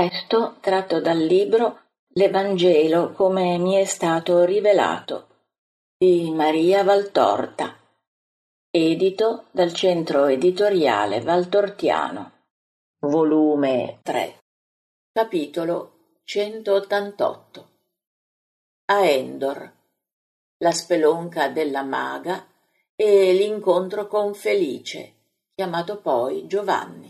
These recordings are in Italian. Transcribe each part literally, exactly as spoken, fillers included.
Testo tratto dal libro L'Evangelo come mi è stato rivelato di Maria Valtorta, edito dal Centro Editoriale Valtortiano, volume tre, capitolo centottantotto. A Endor, la spelonca della maga e l'incontro con Felice, chiamato poi Giovanni.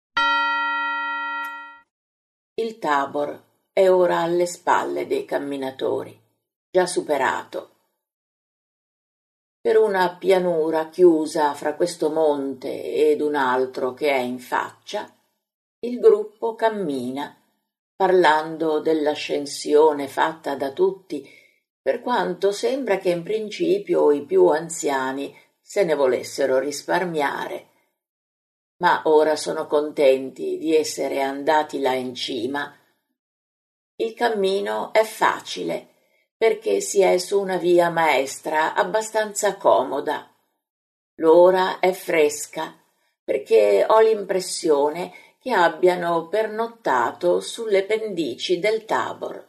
Il Tabor è ora alle spalle dei camminatori, già superato. Per una pianura chiusa fra questo monte ed un altro che è in faccia, il gruppo cammina, parlando dell'ascensione fatta da tutti, per quanto sembra che in principio i più anziani se ne volessero risparmiare. Ma ora sono contenti di essere andati là in cima. Il cammino è facile, perché si è su una via maestra abbastanza comoda. L'ora è fresca, perché ho l'impressione che abbiano pernottato sulle pendici del Tabor.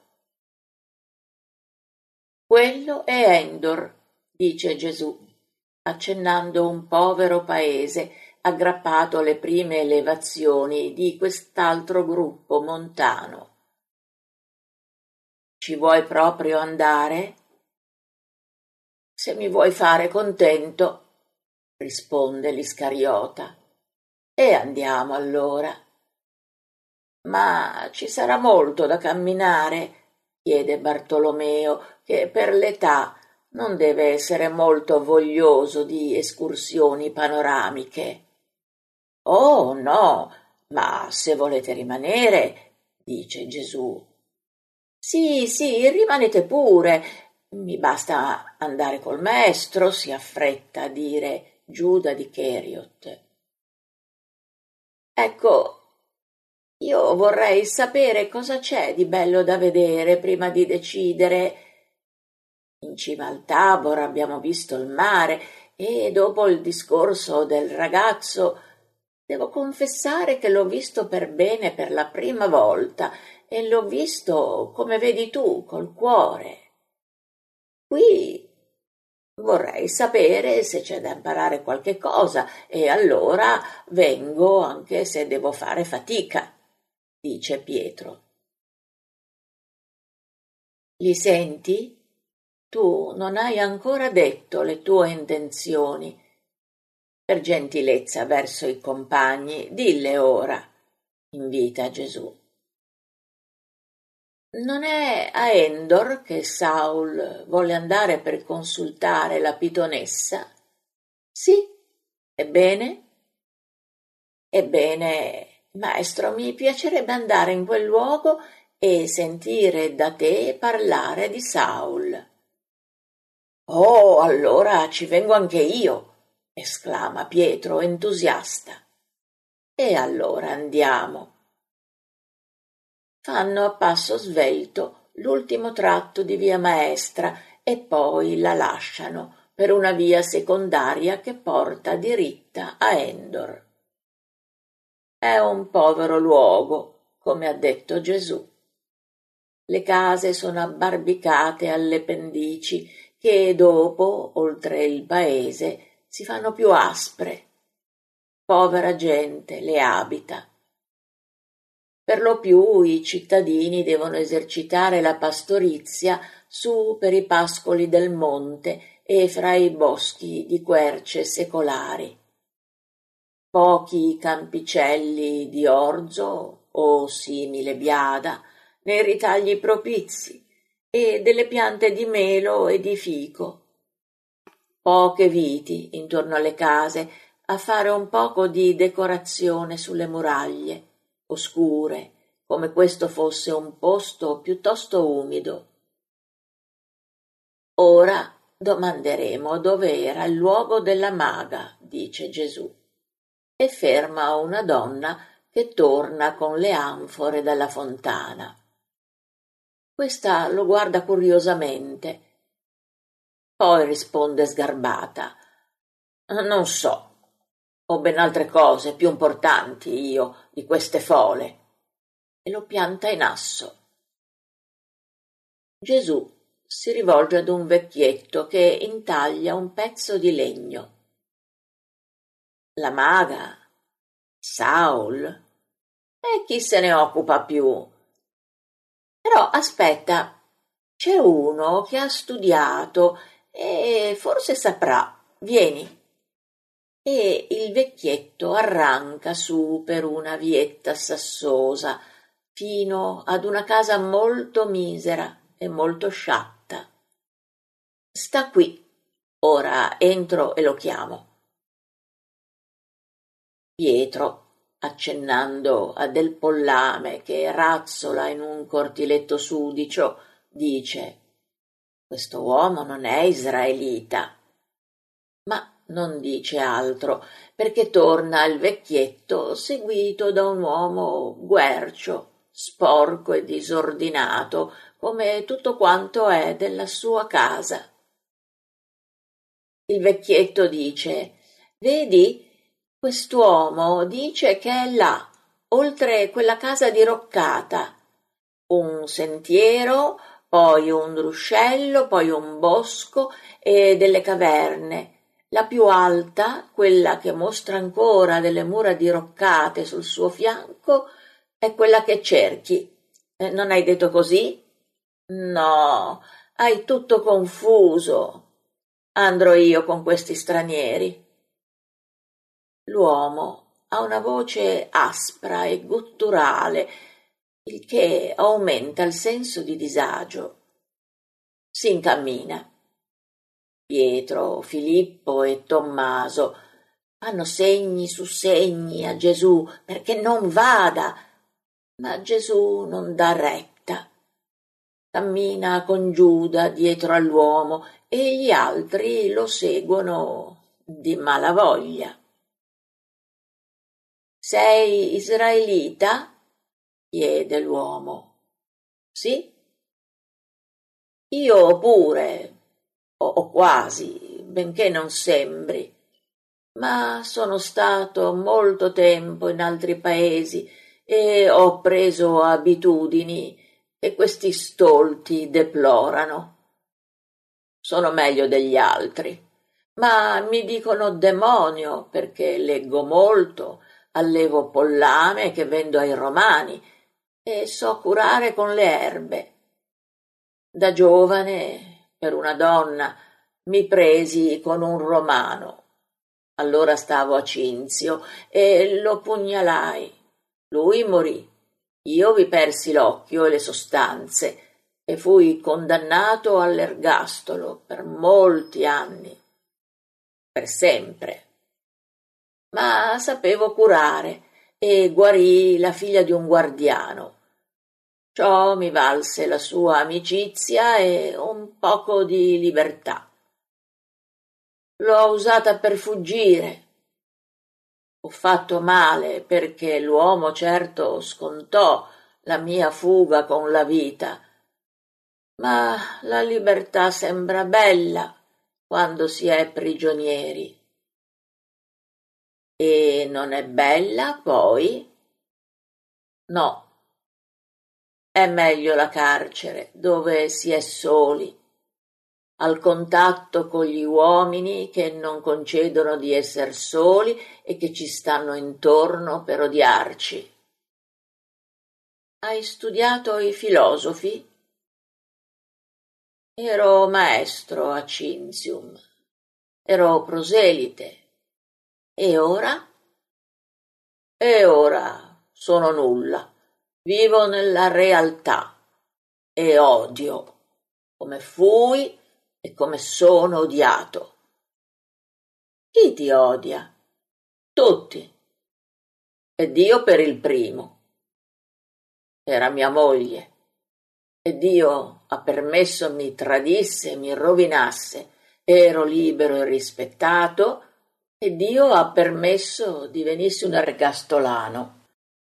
Quello è Endor, dice Gesù, accennando un povero paese aggrappato alle prime elevazioni di quest'altro gruppo montano. Ci vuoi proprio andare? Se mi vuoi fare contento, risponde l'Iscariota. E andiamo allora. Ma ci sarà molto da camminare? Chiede Bartolomeo, che per l'età non deve essere molto voglioso di escursioni panoramiche. Oh no, ma se volete rimanere, dice Gesù. Sì, sì, rimanete pure. Mi basta andare col maestro, si affretta a dire Giuda di Cheriot. Ecco, io vorrei sapere cosa c'è di bello da vedere prima di decidere. In cima al Tabor abbiamo visto il mare e dopo il discorso del ragazzo devo confessare che l'ho visto per bene per la prima volta e l'ho visto come vedi tu, col cuore. Qui vorrei sapere se c'è da imparare qualche cosa e allora vengo anche se devo fare fatica, dice Pietro. Li senti? Tu non hai ancora detto le tue intenzioni. Per gentilezza verso i compagni, dille ora, invita Gesù. Non è a Endor che Saul volle andare per consultare la pitonessa? Sì, ebbene? Ebbene, maestro, mi piacerebbe andare in quel luogo e sentire da te parlare di Saul. Oh, allora ci vengo anche io, esclama Pietro entusiasta. E allora andiamo. Fanno a passo svelto l'ultimo tratto di via maestra e poi la lasciano per una via secondaria che porta diritta a Endor. È un povero luogo, come ha detto Gesù. Le case sono abbarbicate alle pendici che dopo, oltre il paese, si fanno più aspre. Povera gente le abita. Per lo più i cittadini devono esercitare la pastorizia su per i pascoli del monte e fra i boschi di querce secolari. Pochi campicelli di orzo o simile biada nei ritagli propizi e delle piante di melo e di fico. Poche viti intorno alle case a fare un poco di decorazione sulle muraglie, oscure, come questo fosse un posto piuttosto umido. Ora domanderemo dove era il luogo della maga, dice Gesù, e ferma una donna che torna con le anfore dalla fontana. Questa lo guarda curiosamente. Poi risponde sgarbata. Non so. Ho ben altre cose più importanti io di queste fole. e lo pianta in asso. Gesù si rivolge ad un vecchietto che intaglia un pezzo di legno. La maga, Saul, e chi se ne occupa più? Però aspetta, c'è uno che ha studiato e forse saprà. Vieni. E il vecchietto arranca su per una vietta sassosa fino ad una casa molto misera e molto sciatta. Sta qui, ora entro e lo chiamo. Pietro, accennando a del pollame che razzola in un cortiletto sudicio, dice: questo uomo non è israelita. Ma non dice altro, perché torna il vecchietto seguito da un uomo guercio, sporco e disordinato, come tutto quanto è della sua casa. Il vecchietto dice: vedi, quest'uomo dice che è là, oltre quella casa diroccata, un sentiero, poi un ruscello, poi un bosco e delle caverne. La più alta, quella che mostra ancora delle mura diroccate sul suo fianco, è quella che cerchi. Eh, non hai detto così? No, hai tutto confuso. Andrò io con questi stranieri. L'uomo ha una voce aspra e gutturale, il che aumenta il senso di disagio. Si incammina. Pietro, Filippo e Tommaso fanno segni su segni a Gesù perché non vada, ma Gesù non dà retta. Cammina con Giuda dietro all'uomo e gli altri lo seguono di malavoglia. Sei israelita? Chiede l'uomo. Sì? Io pure, o, o quasi, benché non sembri, ma sono stato molto tempo in altri paesi e ho preso abitudini che questi stolti deplorano. Sono meglio degli altri, ma mi dicono demonio perché leggo molto, allevo pollame che vendo ai romani e so curare con le erbe. Da giovane, per una donna, mi presi con un romano. Allora stavo a Cinzio e lo pugnalai. Lui morì. Io vi persi l'occhio e le sostanze e fui condannato all'ergastolo per molti anni. Per sempre. Ma sapevo curare e guarii la figlia di un guardiano. Ciò mi valse la sua amicizia e un poco di libertà. L'ho usata per fuggire. Ho fatto male perché l'uomo certo scontò la mia fuga con la vita, ma la libertà sembra bella quando si è prigionieri. E non è bella poi? No. È meglio la carcere, dove si è soli, al contatto con gli uomini che non concedono di esser soli e che ci stanno intorno per odiarci. Hai studiato i filosofi? Ero maestro a Cinzium, ero proselite. E ora? E ora sono nulla, vivo nella realtà e odio, come fui e come sono odiato. Chi ti odia? Tutti. E Dio per il primo. Era mia moglie. E Dio ha permesso mi tradisse e mi rovinasse. Ero libero e rispettato e Dio ha permesso divenissi un ergastolano.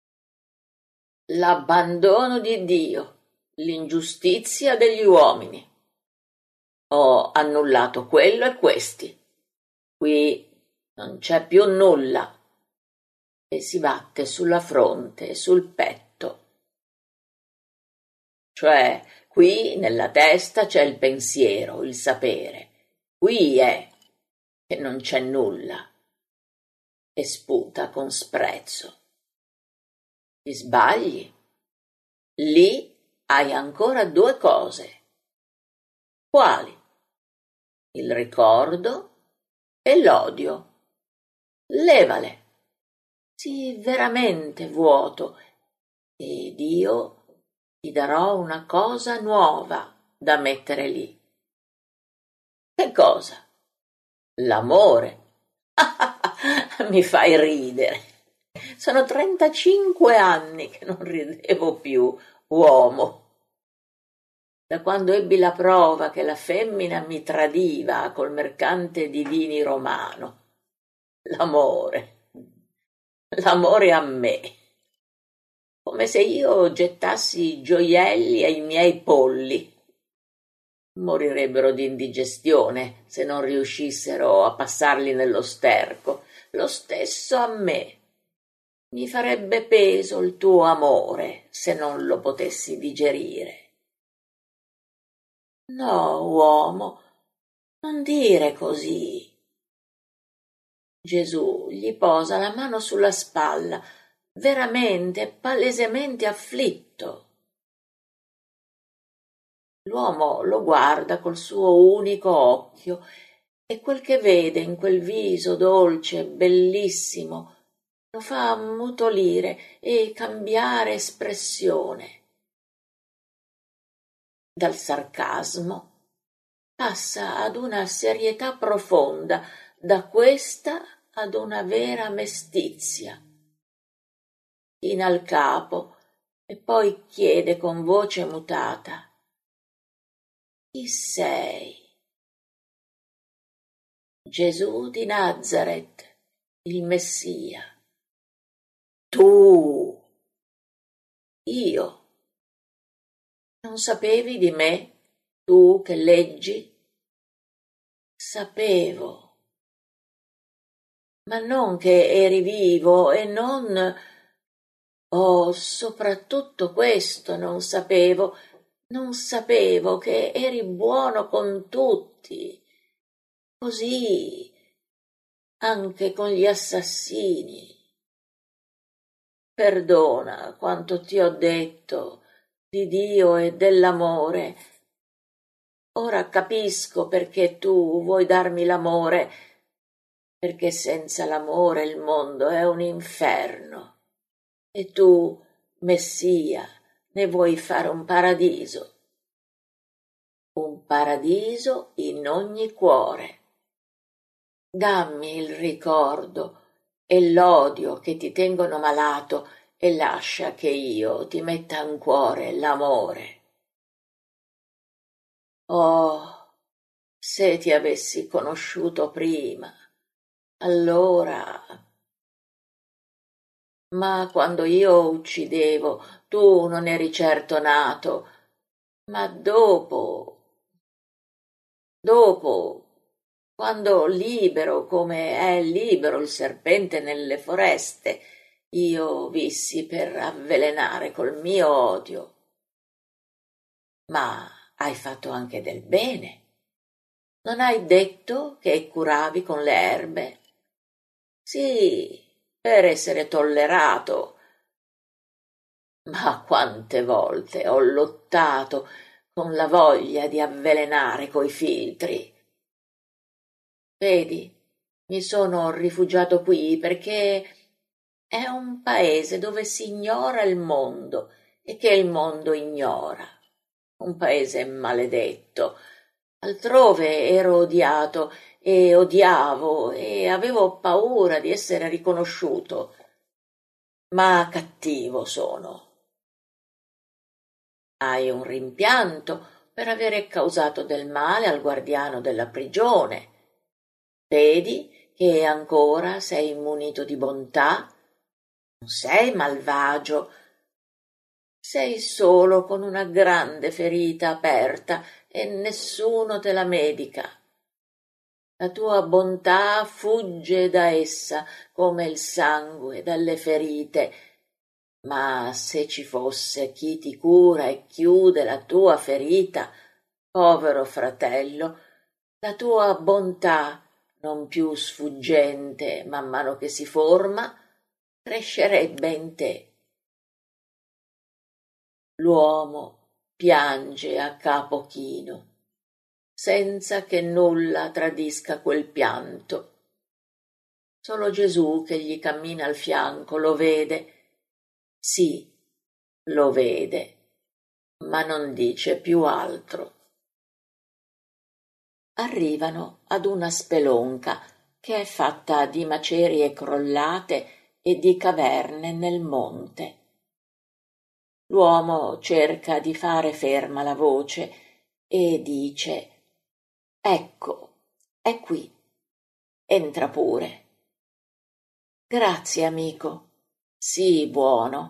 L'abbandono di Dio, l'ingiustizia degli uomini. Ho annullato quello e questi. Qui non c'è più nulla. E si batte sulla fronte e sul petto. Cioè, qui nella testa c'è il pensiero, il sapere. Qui è che non c'è nulla. E sputa con sprezzo. Ti sbagli. Lì hai ancora due cose. Quali? Il ricordo e l'odio. Levale. Sii veramente vuoto ed io ti darò una cosa nuova da mettere lì. Che cosa? L'amore. Mi fai ridere. Sono trentacinque anni che non ridevo più, uomo. Da quando ebbi la prova che la femmina mi tradiva col mercante di vini romano. L'amore. L'amore a me. Come se io gettassi gioielli ai miei polli. Morirebbero di indigestione se non riuscissero a passarli nello sterco. Lo stesso a me. Mi farebbe peso il tuo amore se non lo potessi digerire. No, uomo, non dire così. Gesù gli posa la mano sulla spalla, veramente, palesemente afflitto. L'uomo lo guarda col suo unico occhio e quel che vede in quel viso dolce, bellissimo, lo fa ammutolire e cambiare espressione. Dal sarcasmo passa ad una serietà profonda, da questa ad una vera mestizia. China il capo e poi chiede con voce mutata: chi sei? Gesù di Nazaret, il Messia. Tu? Io? Non sapevi di me, tu che leggi? Sapevo, ma non che eri vivo e non... Oh, soprattutto questo non sapevo, non sapevo che eri buono con tutti, così, anche con gli assassini. Perdona quanto ti ho detto di Dio e dell'amore. Ora capisco perché tu vuoi darmi l'amore, perché senza l'amore il mondo è un inferno. E tu, Messia, ne vuoi fare un paradiso. Un paradiso in ogni cuore. Dammi il ricordo e l'odio che ti tengono malato e lascia che io ti metta in cuore l'amore. Oh, se ti avessi conosciuto prima, allora... Ma quando io uccidevo, tu non eri certo nato, ma dopo, dopo, quando libero come è libero il serpente nelle foreste, io vissi per avvelenare col mio odio. Ma hai fatto anche del bene. Non hai detto che curavi con le erbe? Sì, per essere tollerato. Ma quante volte ho lottato con la voglia di avvelenare coi filtri. Vedi, mi sono rifugiato qui perché è un paese dove si ignora il mondo e che il mondo ignora. Un paese maledetto. Altrove ero odiato e odiavo e avevo paura di essere riconosciuto. Ma cattivo sono. Hai un rimpianto per avere causato del male al guardiano della prigione. Vedi che ancora sei munito di bontà? Non sei malvagio. Sei solo con una grande ferita aperta e nessuno te la medica. La tua bontà fugge da essa come il sangue dalle ferite, Ma se ci fosse chi ti cura e chiude la tua ferita, povero fratello, la tua bontà, non più sfuggente man mano che si forma, crescerebbe in te. L'uomo piange a capo chino, senza che nulla tradisca quel pianto. Solo Gesù che gli cammina al fianco lo vede, sì, lo vede, ma non dice più altro. Arrivano ad una spelonca che è fatta di macerie crollate e di caverne nel monte. L'uomo cerca di fare ferma la voce e dice: «Ecco, è qui, entra pure». «Grazie, amico, sii buono».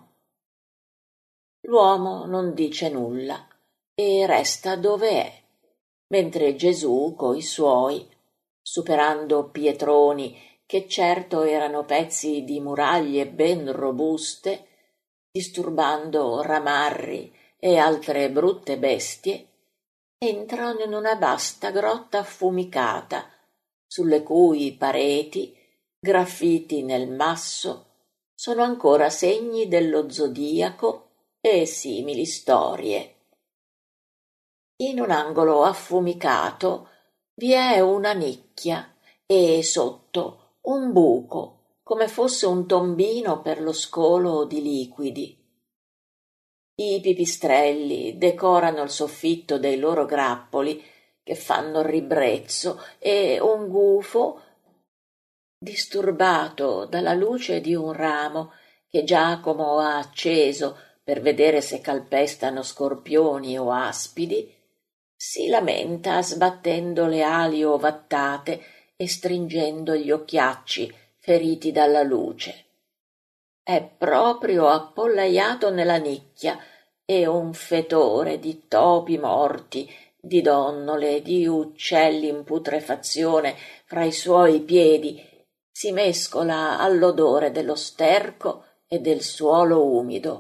L'uomo non dice nulla e resta dove è, mentre Gesù coi suoi, superando pietroni che certo erano pezzi di muraglie ben robuste, disturbando ramarri e altre brutte bestie, entrano in una vasta grotta affumicata, sulle cui pareti, graffiti nel masso, sono ancora segni dello zodiaco e simili storie. In un angolo affumicato vi è una nicchia e sotto un buco, come fosse un tombino per lo scolo di liquidi. I pipistrelli decorano il soffitto dei loro grappoli che fanno ribrezzo e un gufo, disturbato dalla luce di un ramo che Giacomo ha acceso per vedere se calpestano scorpioni o aspidi, si lamenta sbattendo le ali ovattate e stringendo gli occhiacci feriti dalla luce. È proprio appollaiato nella nicchia e un fetore di topi morti, di donnole, di uccelli in putrefazione fra i suoi piedi si mescola all'odore dello sterco e del suolo umido.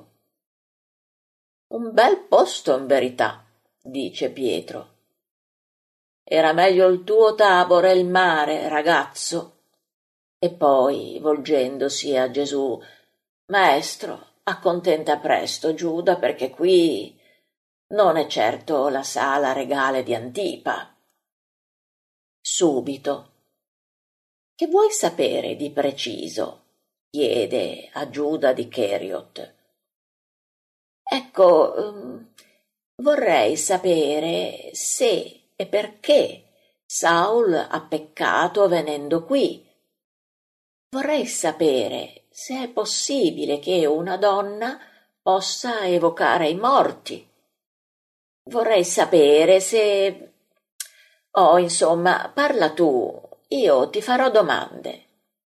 «Un bel posto in verità», dice Pietro. «Era meglio il tuo Tabor e il mare, ragazzo». E poi, volgendosi a Gesù: «Maestro, accontenta presto Giuda, perché qui non è certo la sala regale di Antipa». Subito: «Che vuoi sapere di preciso?» chiede a Giuda di Cheriot. «Ecco, um, vorrei sapere se e perché Saul ha peccato venendo qui. Vorrei sapere se è possibile che una donna possa evocare i morti. Vorrei sapere se... Oh, insomma, parla tu, io ti farò domande».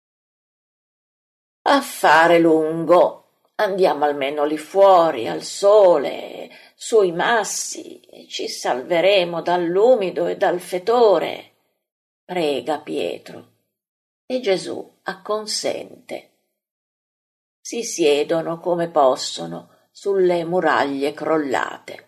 «Affare lungo. Andiamo almeno lì fuori, al sole, sui massi, e ci salveremo dall'umido e dal fetore», prega Pietro. E Gesù acconsente. Si siedono come possono sulle muraglie crollate.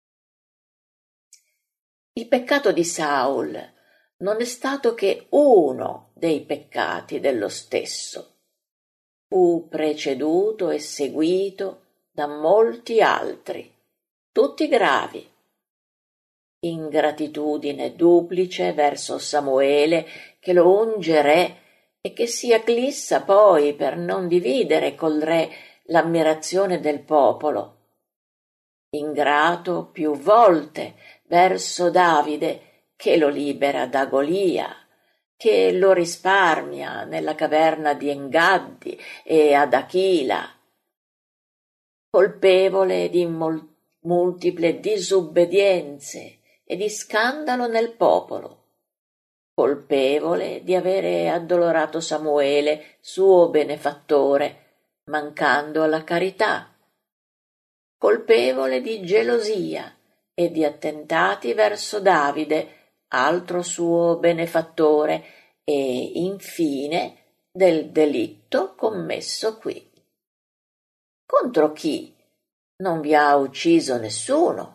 Il peccato di Saul non è stato che uno dei peccati dello stesso. Fu preceduto e seguito da molti altri, tutti gravi. Ingratitudine duplice verso Samuele, che lo unge re e che si eclissa poi per non dividere col re l'ammirazione del popolo. Ingrato più volte verso Davide, che lo libera da Golia, che lo risparmia nella caverna di Engaddi e ad Achila. Colpevole di mol- multiple disubbedienze e di scandalo nel popolo. Colpevole di avere addolorato Samuele, suo benefattore, mancando alla carità. Colpevole di gelosia e di attentati verso Davide, altro suo benefattore, e infine del delitto commesso qui. Contro chi? Non vi ha ucciso nessuno.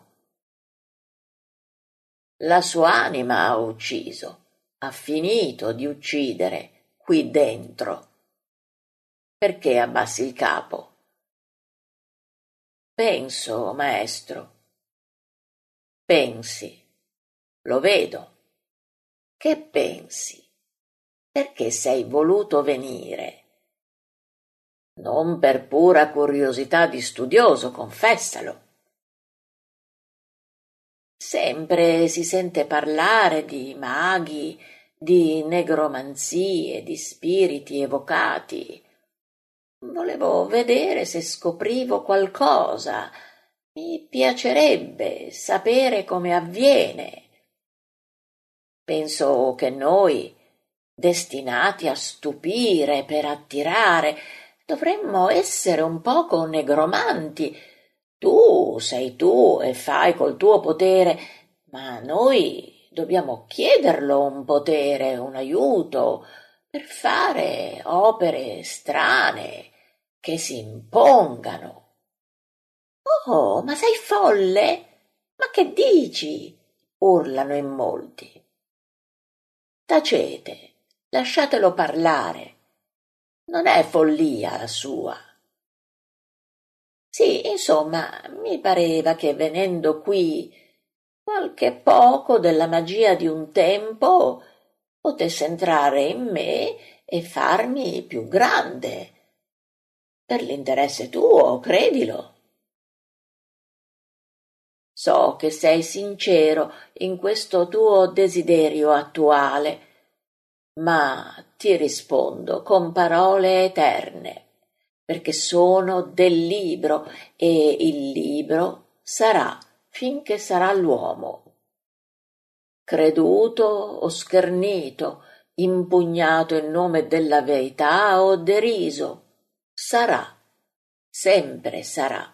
La sua anima ha ucciso, ha finito di uccidere qui dentro. Perché abbassi il capo? Penso, maestro. Pensi. Lo vedo. Che pensi? Perché sei voluto venire? Non per pura curiosità di studioso, confessalo. Sempre si sente parlare di maghi, di negromanzie, di spiriti evocati. Volevo vedere se scoprivo qualcosa. Mi piacerebbe sapere come avviene. Penso che noi, destinati a stupire per attirare, dovremmo essere un poco negromanti. Tu sei tu e fai col tuo potere, ma noi dobbiamo chiederlo un potere, un aiuto, per fare opere strane che si impongano. Oh, ma sei folle? Ma che dici? Urlano in molti. Tacete, lasciatelo parlare. Non è follia la sua. Sì, insomma, mi pareva che venendo qui qualche poco della magia di un tempo potesse entrare in me e farmi più grande. Per l'interesse tuo, credilo. So che sei sincero in questo tuo desiderio attuale, ma ti rispondo con parole eterne, perché sono del libro e il libro sarà finché sarà l'uomo. Creduto o schernito, impugnato in nome della verità o deriso, sarà, sempre sarà.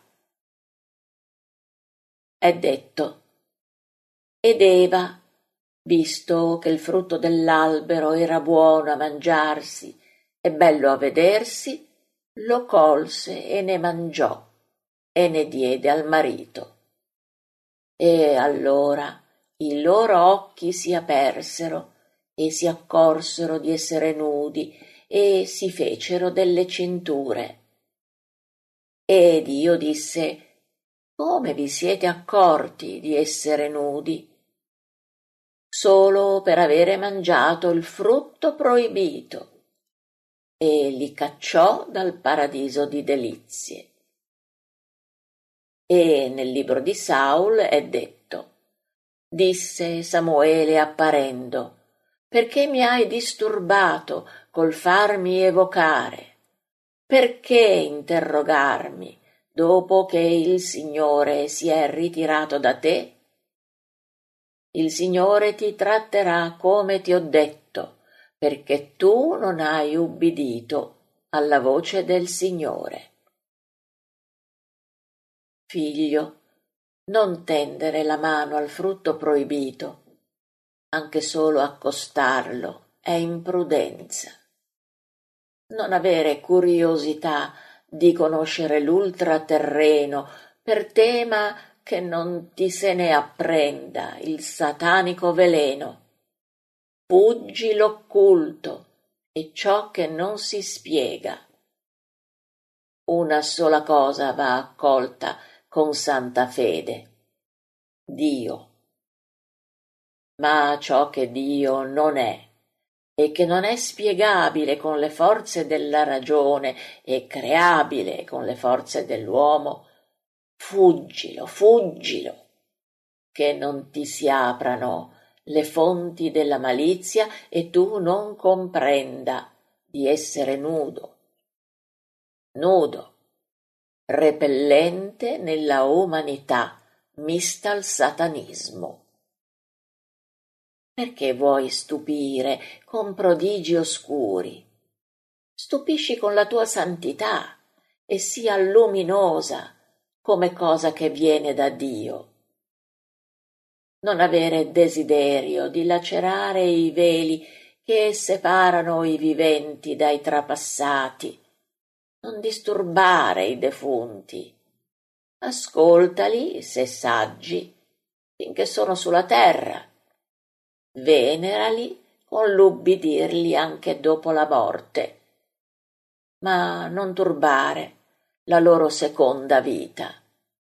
È detto. Ed Eva, visto che il frutto dell'albero era buono a mangiarsi e bello a vedersi, lo colse e ne mangiò e ne diede al marito. E allora i loro occhi si apersero e si accorsero di essere nudi e si fecero delle cinture. Ed Dio disse: come vi siete accorti di essere nudi? Solo per avere mangiato il frutto proibito. E li cacciò dal paradiso di delizie. E nel libro di Saul è detto: disse Samuele apparendo, perché mi hai disturbato col farmi evocare? Perché interrogarmi dopo che il Signore si è ritirato da te? Il Signore ti tratterà come ti ho detto, perché tu non hai ubbidito alla voce del Signore. Figlio, non tendere la mano al frutto proibito, anche solo accostarlo è imprudenza. Non avere curiosità di conoscere l'ultraterreno per tema che non ti se ne apprenda il satanico veleno. Fuggi l'occulto e ciò che non si spiega. Una sola cosa va accolta con santa fede: Dio. Ma ciò che Dio non è e che non è spiegabile con le forze della ragione e creabile con le forze dell'uomo, fuggilo, fuggilo, che non ti si aprano le fonti della malizia e tu non comprenda di essere nudo, nudo, repellente nella umanità mista al satanismo. Perché vuoi stupire con prodigi oscuri? Stupisci con la tua santità e sia luminosa come cosa che viene da Dio. Non avere desiderio di lacerare i veli che separano i viventi dai trapassati. non disturbare i defunti. Ascoltali, se saggi, finché sono sulla terra. Venerali con l'ubbidirli anche dopo la morte, ma non turbare la loro seconda vita.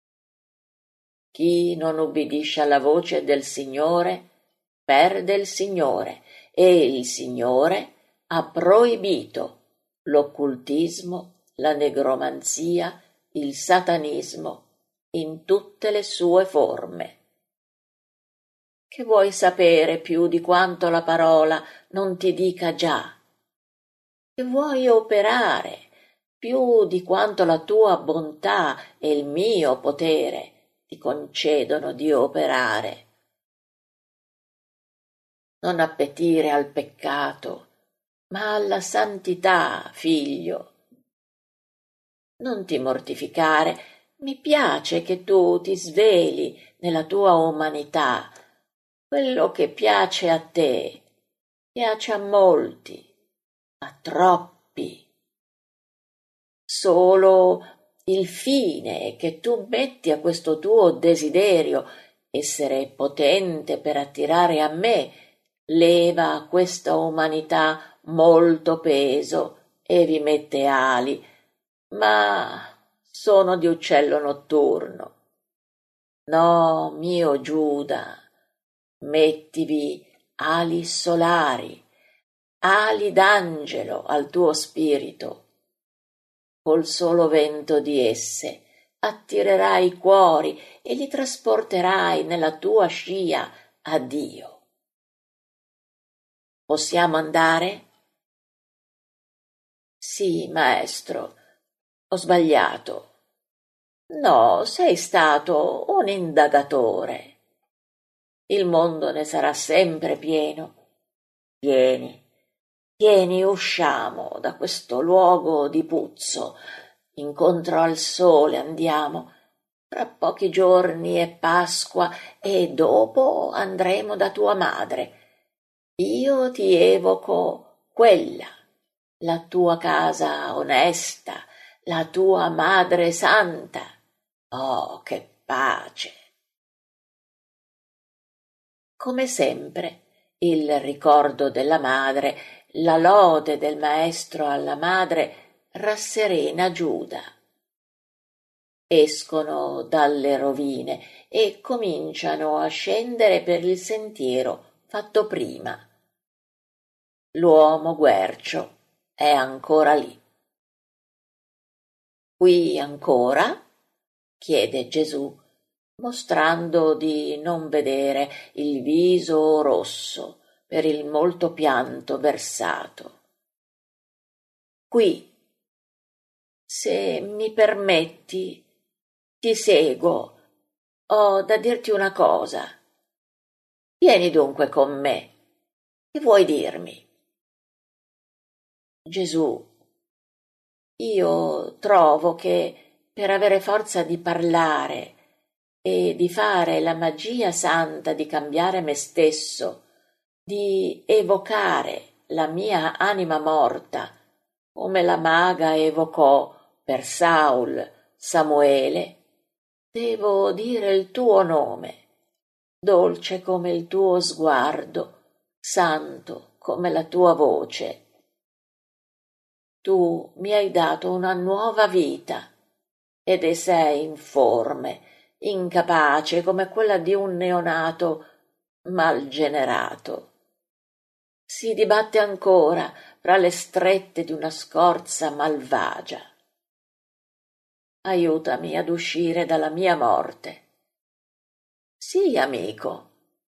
Chi non ubbidisce alla voce del Signore perde il Signore, e il Signore ha proibito l'occultismo, la negromanzia, il satanismo in tutte le sue forme. Che vuoi sapere più di quanto la parola non ti dica già? Che vuoi operare più di quanto la tua bontà e il mio potere ti concedono di operare? Non appetire al peccato, ma alla santità, figlio. Non ti mortificare, mi piace che tu ti sveli nella tua umanità. Quello che piace a te piace a molti, a troppi. Solo il fine che tu metti a questo tuo desiderio, essere potente per attirare a me, leva a questa umanità molto peso e vi mette ali, ma sono di uccello notturno. No, mio Giuda, mettivi ali solari, ali d'angelo al tuo spirito. Col solo vento di esse attirerai i cuori e li trasporterai nella tua scia a Dio. Possiamo andare? Sì, maestro, ho sbagliato. No, sei stato un indagatore. Il mondo ne sarà sempre pieno. Vieni, vieni, usciamo da questo luogo di puzzo, incontro al sole andiamo. Fra pochi giorni è Pasqua e dopo andremo da tua madre. Io ti evoco quella, la tua casa onesta, la tua madre santa. Oh, che pace! Come sempre, il ricordo della madre, la lode del maestro alla madre rasserena Giuda. Escono dalle rovine e cominciano a scendere per il sentiero fatto prima. L'uomo guercio è ancora lì. Qui ancora? Chiede Gesù, mostrando di non vedere il viso rosso per il molto pianto versato. Qui, se mi permetti, ti seguo. Ho da dirti una cosa. Vieni dunque con me. Che vuoi dirmi? Gesù, io trovo che per avere forza di parlare e di fare la magia santa di cambiare me stesso, di evocare la mia anima morta, come la maga evocò per Saul Samuele, devo dire il tuo nome, dolce come il tuo sguardo, santo come la tua voce. Tu mi hai dato una nuova vita ed e sei informe, incapace come quella di un neonato mal generato. Si dibatte ancora fra le strette di una scorza malvagia. Aiutami ad uscire dalla mia morte. Sì, amico.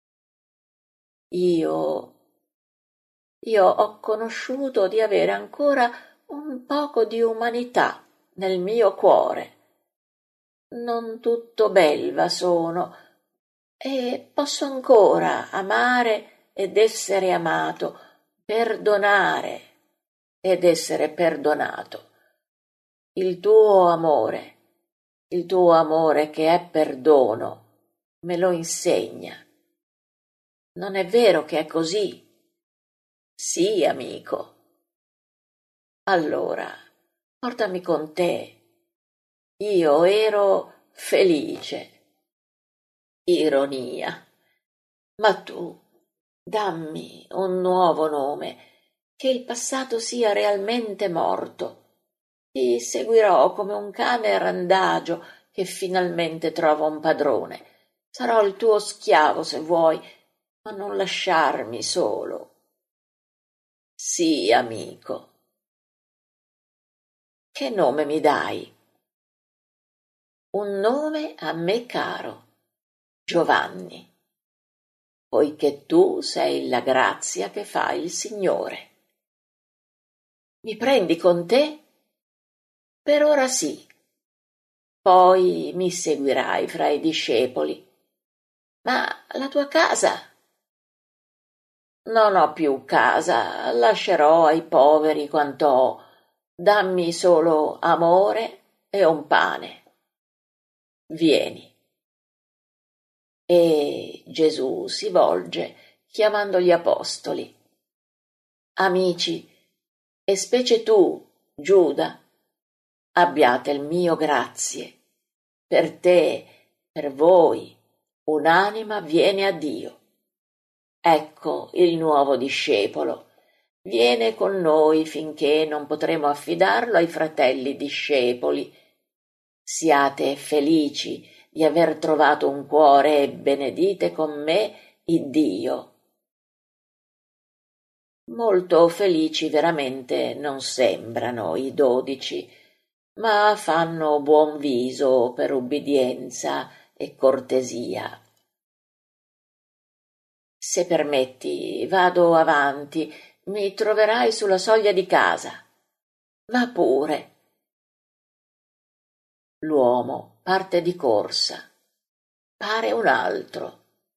Io, io ho conosciuto di avere ancora un poco di umanità nel mio cuore. Non tutto belva sono, e posso ancora amare ed essere amato, perdonare ed essere perdonato. Il tuo amore, il tuo amore che è perdono, me lo insegna. Non è vero che è così? Sì, amico. Allora, portami con te. Io ero felice. Ironia. Ma tu, dammi un nuovo nome, che il passato sia realmente morto. Ti seguirò come un cane randagio che finalmente trova un padrone. Sarò il tuo schiavo se vuoi, ma non lasciarmi solo. Sì, amico. Che nome mi dai? Un nome a me caro, Giovanni, poiché tu sei la grazia che fa il Signore. Mi prendi con te? Per ora sì. Poi mi seguirai fra i discepoli. Ma la tua casa? Non ho più casa, lascerò ai poveri quanto ho. Dammi solo amore e un pane. Vieni. E Gesù si volge, chiamando gli apostoli. Amici, e specie tu, Giuda, abbiate il mio grazie. Per te, per voi, un'anima viene a Dio. Ecco il nuovo discepolo. Viene con noi finché non potremo affidarlo ai fratelli discepoli. Siate felici di aver trovato un cuore e benedite con me Iddio. Molto felici veramente non sembrano i dodici, ma fanno buon viso per ubbidienza e cortesia. Se permetti, vado avanti, mi troverai sulla soglia di casa. Va pure. L'uomo parte di corsa. Pare un altro.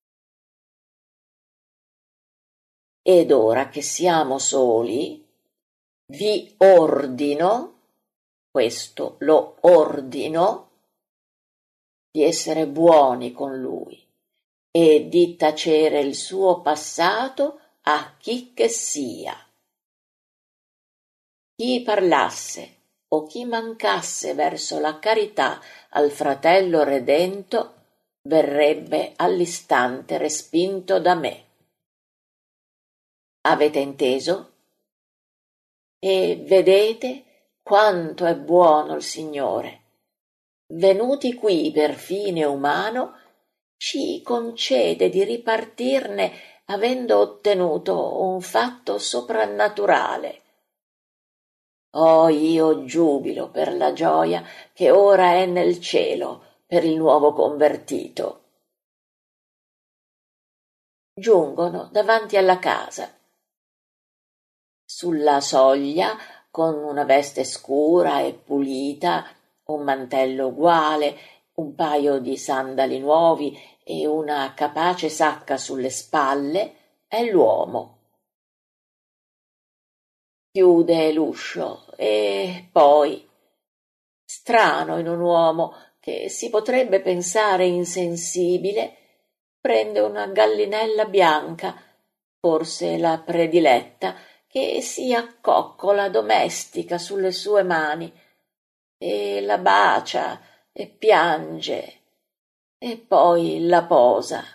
Ed ora che siamo soli, vi ordino, questo lo ordino, di essere buoni con lui e di tacere il suo passato a chi che sia. Chi parlasse o chi mancasse verso la carità al fratello redento verrebbe all'istante respinto da me. Avete inteso? E vedete quanto è buono il Signore. Venuti qui per fine umano, ci concede di ripartirne avendo ottenuto un fatto soprannaturale. Oh, io giubilo per la gioia che ora è nel cielo per il nuovo convertito. Giungono davanti alla casa. Sulla soglia, con una veste scura e pulita, un mantello uguale, un paio di sandali nuovi e una capace sacca sulle spalle, è l'uomo. Chiude l'uscio e poi, strano in un uomo che si potrebbe pensare insensibile, prende una gallinella bianca, forse la prediletta, che si accoccola domestica sulle sue mani, e la bacia e piange, e poi la posa.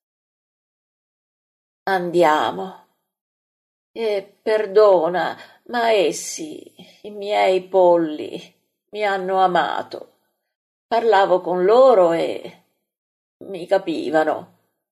Andiamo. E perdona, ma essi, i miei polli, mi hanno amato. Parlavo con loro e mi capivano.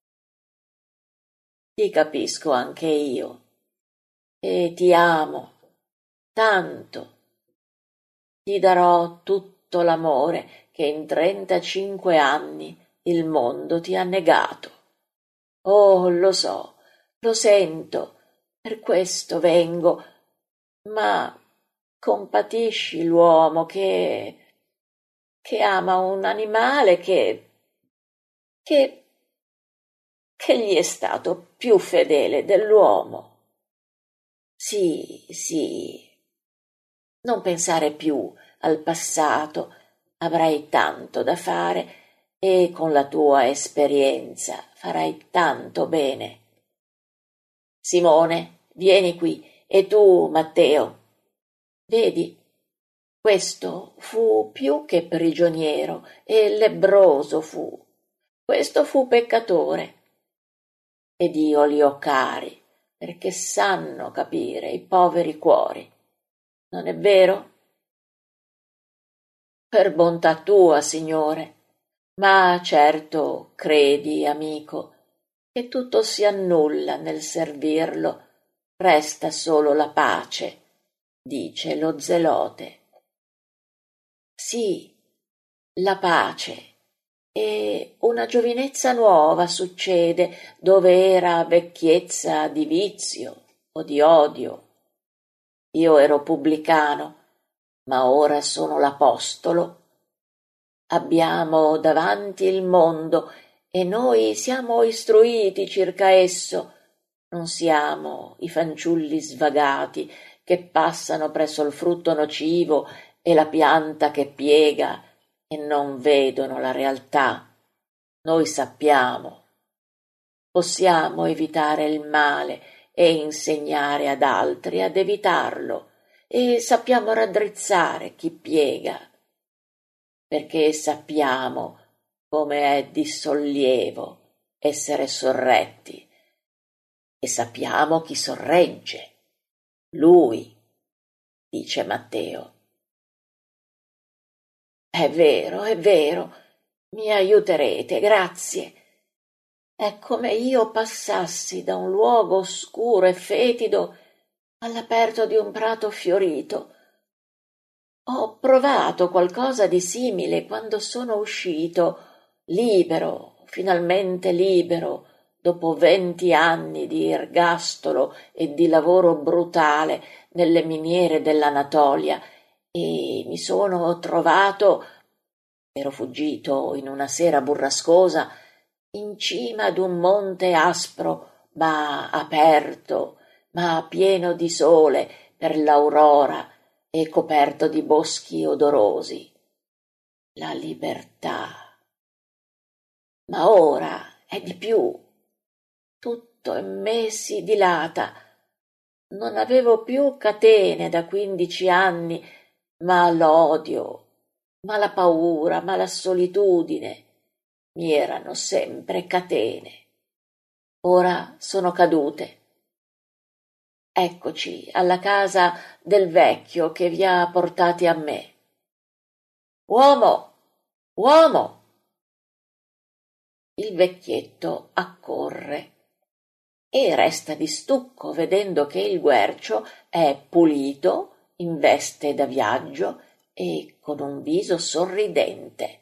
Ti capisco anche io. E ti amo, tanto. Ti darò tutto l'amore che in trentacinque anni il mondo ti ha negato. Oh, lo so, lo sento, per questo vengo, ma compatisci l'uomo che... che ama un animale che... che... che gli è stato più fedele dell'uomo. Sì, sì. Non pensare più al passato, avrai tanto da fare e con la tua esperienza farai tanto bene. Simone, vieni qui, e tu, Matteo. Vedi, Questo fu più che prigioniero e lebbroso fu. Questo fu peccatore. Ed io li ho cari, perché sanno capire i poveri cuori. Non è vero? Per bontà tua, Signore. Ma certo, credi, amico, che tutto si annulla nel servirlo, resta solo la pace, dice lo zelote. Sì, la pace, e una giovinezza nuova succede dove era vecchiezza di vizio o di odio. Io ero pubblicano, ma ora sono l'apostolo. Abbiamo davanti il mondo e noi siamo istruiti circa esso, non siamo i fanciulli svagati che passano presso il frutto nocivo e la pianta che piega e non vedono la realtà. Noi sappiamo, possiamo evitare il male e insegnare ad altri ad evitarlo, e sappiamo raddrizzare chi piega, perché sappiamo come è di sollievo essere sorretti, e sappiamo chi sorregge, lui, dice Matteo. È vero, è vero, mi aiuterete, grazie. È come io passassi da un luogo oscuro e fetido all'aperto di un prato fiorito. Ho provato qualcosa di simile quando sono uscito, libero, finalmente libero, dopo venti anni di ergastolo e di lavoro brutale nelle miniere dell'Anatolia, e mi sono trovato, ero fuggito in una sera burrascosa, in cima ad un monte aspro, ma aperto, ma pieno di sole per l'aurora e coperto di boschi odorosi. La libertà. Ma ora è di più. Tutto in me si dilata. Non avevo più catene da quindici anni, ma l'odio, ma la paura, ma la solitudine mi erano sempre catene. Ora sono cadute. Eccoci alla casa del vecchio che vi ha portati a me. Uomo, uomo! Il vecchietto accorre e resta di stucco vedendo che il guercio è pulito, in veste da viaggio e con un viso sorridente.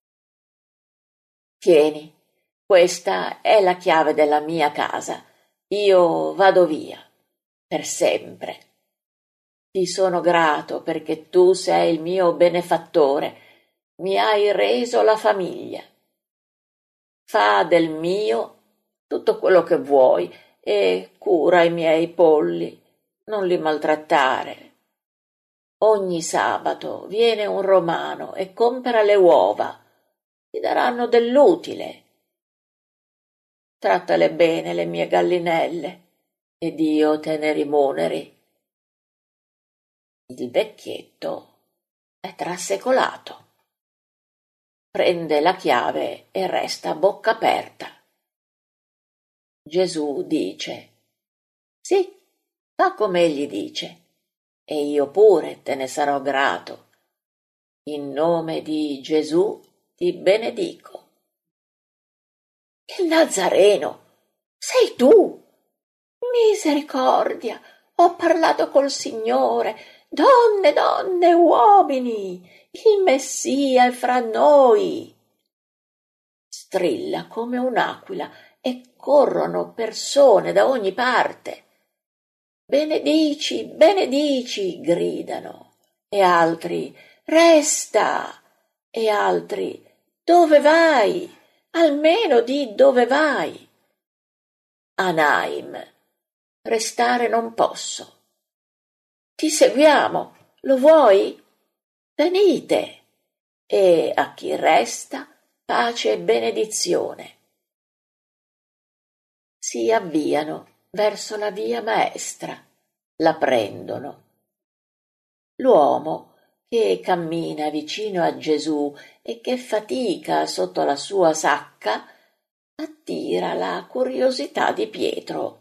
Tieni, questa è la chiave della mia casa. Io vado via, per sempre. Ti sono grato perché tu sei il mio benefattore, mi hai reso la famiglia. Fa del mio tutto quello che vuoi e cura i miei polli, non li maltrattare. Ogni sabato viene un romano e compra le uova, ti daranno dell'utile. Trattale bene le mie gallinelle ed io te ne rimuneri. Il vecchietto è trasecolato. Prende la chiave e resta a bocca aperta. Gesù dice: sì, fa come egli dice, e io pure te ne sarò grato. In nome di Gesù ti benedico. Il Nazareno, sei tu? Misericordia, ho parlato col Signore. Donne, donne, uomini, il Messia è fra noi. Strilla come un'aquila e corrono persone da ogni parte. Benedici, benedici, gridano, e altri resta, e altri dove vai? Almeno di dove vai. Anaim, restare non posso. Ti seguiamo, lo vuoi? Venite. E a chi resta pace e benedizione. Si avviano verso la via maestra, la prendono. L'uomo, che cammina vicino a Gesù e che fatica sotto la sua sacca, attira la curiosità di Pietro.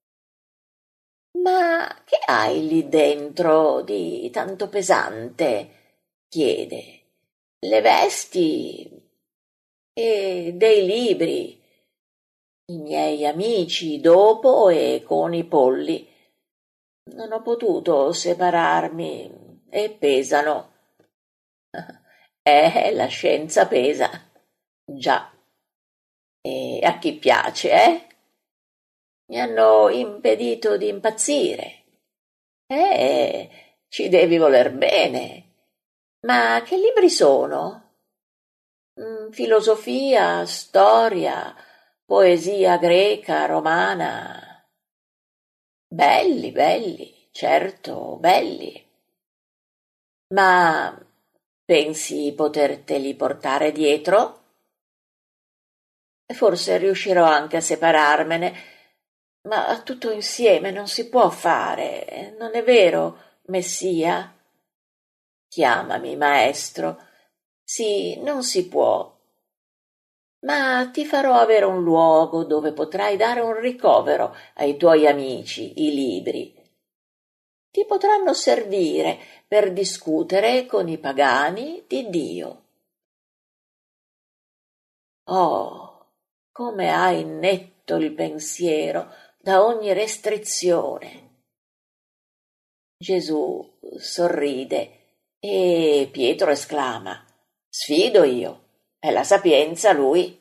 «Ma che hai lì dentro di tanto pesante?» chiede. «Le vesti e dei libri, i miei amici dopo e con i polli. Non ho potuto separarmi e pesano». Eh, la scienza pesa. Già. E a chi piace, eh? Mi hanno impedito di impazzire. Eh, ci devi voler bene. Ma che libri sono? Mm, filosofia, storia, poesia greca, romana. Belli, belli, certo, belli. Ma pensi poterteli portare dietro? Forse riuscirò anche a separarmene, ma tutto insieme non si può fare, non è vero, Messia? Chiamami, maestro. Sì, non si può. Ma ti farò avere un luogo dove potrai dare un ricovero ai tuoi amici, i libri. Ti potranno servire per discutere con i pagani di Dio. Oh, come hai netto il pensiero da ogni restrizione. Gesù sorride e Pietro esclama: «Sfido io, è la sapienza lui».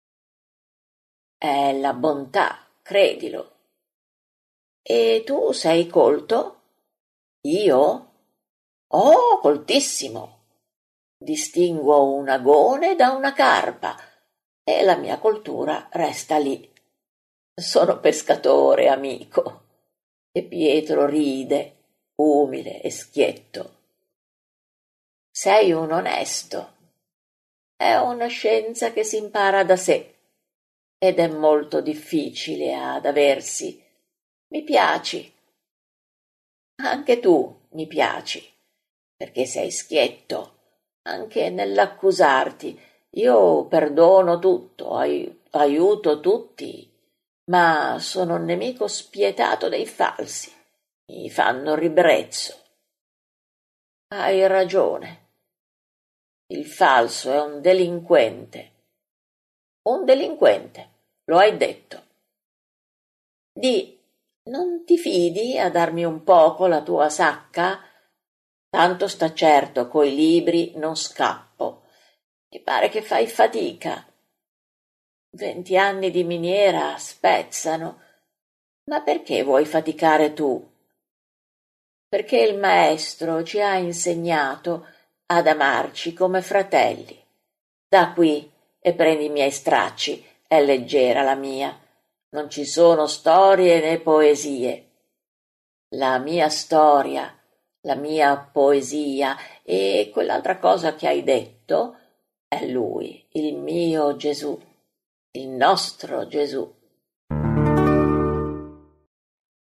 «È la bontà, credilo». «E tu sei colto?» «Io? Oh, coltissimo! Distinguo un agone da una carpa e la mia coltura resta lì. Sono pescatore, amico». E Pietro ride, umile e schietto. «Sei un onesto. È una scienza che si impara da sé ed è molto difficile ad aversi. Mi piaci. Anche tu mi piaci, perché sei schietto, anche nell'accusarti. Io perdono tutto, ai- aiuto tutti, ma sono un nemico spietato dei falsi. Mi fanno ribrezzo». «Hai ragione. Il falso è un delinquente». «Un delinquente, lo hai detto». «Di, non ti fidi a darmi un poco la tua sacca? Tanto sta certo coi libri non scappo. Mi pare che fai fatica. Venti anni di miniera spezzano. Ma perché vuoi faticare tu?» «Perché il maestro ci ha insegnato ad amarci come fratelli. Da qui e prendi i miei stracci, è leggera la mia. Non ci sono storie né poesie. La mia storia, la mia poesia e quell'altra cosa che hai detto è lui, il mio Gesù, il nostro Gesù».